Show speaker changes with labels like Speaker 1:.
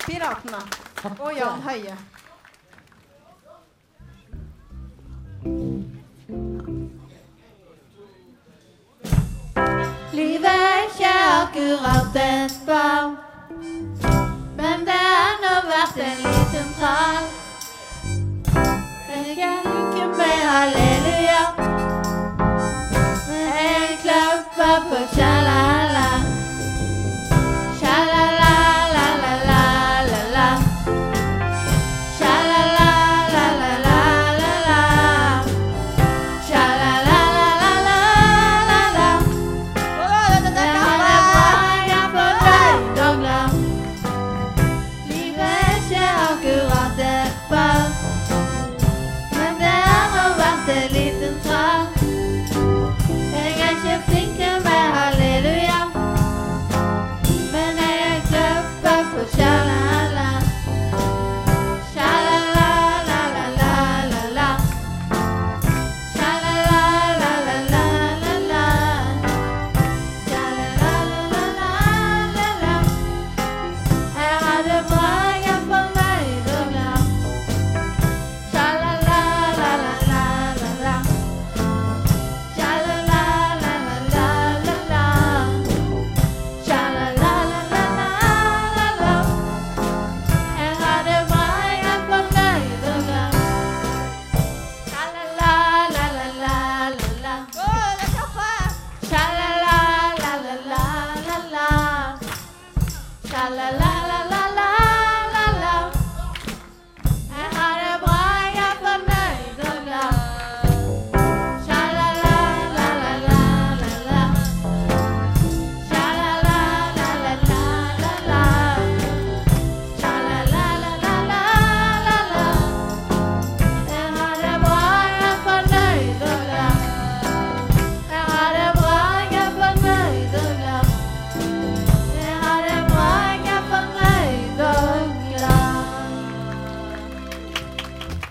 Speaker 1: Piratene og Jan Høie.
Speaker 2: Livet er ikke akkurat et ball, men det har nå vært en liten trall. Jeg kan ikke med halleluja, men jeg klapper på kjære.